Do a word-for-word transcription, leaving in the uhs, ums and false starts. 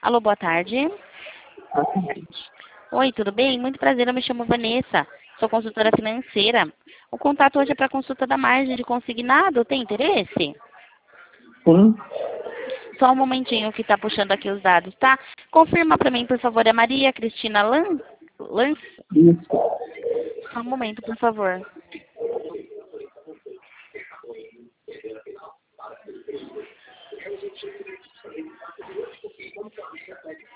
Alô, boa tarde. Boa tarde. Oi, tudo bem? Muito prazer, eu me chamo Vanessa. Sou consultora financeira. O contato hoje é para consulta da margem de consignado. Tem interesse? Sim, Só um momentinho que está puxando aqui os dados, tá? Confirma para mim, por favor, é Maria Cristina Lan... Lance? isso. Só um momento, por favor.